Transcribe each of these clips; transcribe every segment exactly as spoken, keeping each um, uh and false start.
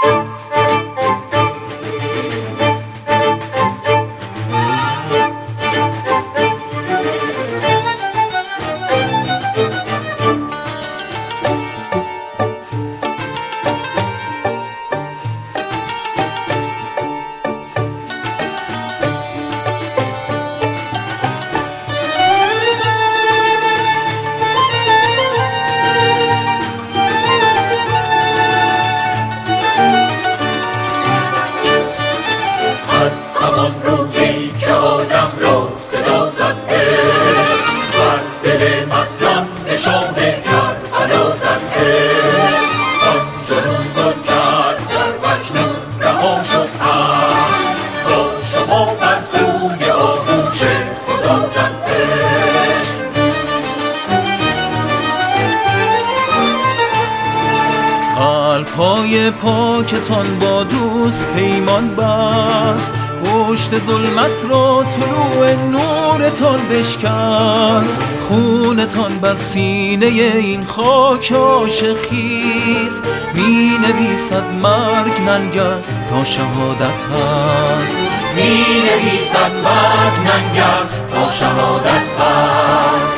پای پاکتان با دوست پیمان بست، پشت ظلمت را طلوع نورتان بشکست. خونتان بر سینه این خاک عاشق خیز، می نویسد مرگ ننگ است تا شهادت هست. می نویسد مرگ ننگ است تا شهادت هست.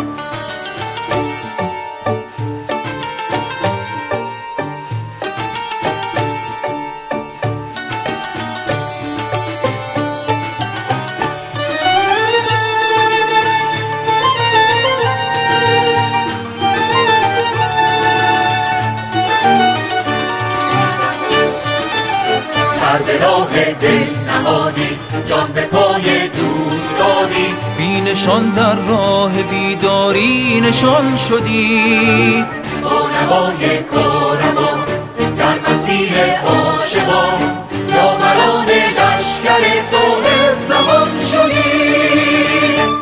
سر به راه دل نهادی، جان به پای دوست دادی، بی نشان در راه بیداری نشان شدید. با نوای کاروا در مسیر عاشقان، یاوران لشکر صاحب زمان شدید.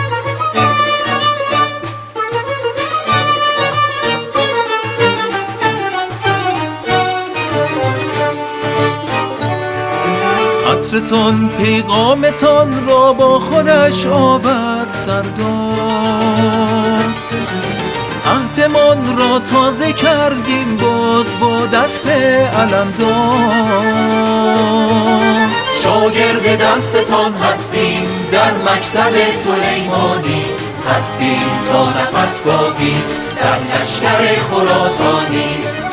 عطرتان پیغامتان را با خودش آورد سردار، عهدمان را تازه کردیم باز با دست علمدار. شاگرد درستان هستیم در مکتب سلیمانی، هستیم تا نفس باقیست در لشکر خراسانی.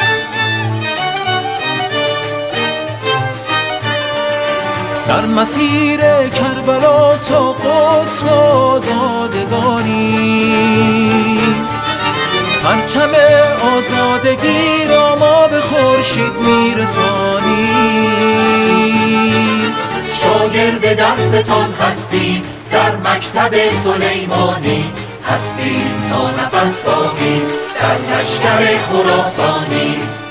در مسیر کربلا تا قدس آزادگانی، پرچم آزادگی را ما به خورشید میرسانیم. شاگرد درستان هستیم در مکتب سلیمانی، هستیم تا نفس باقیست در لشکر خراسانی.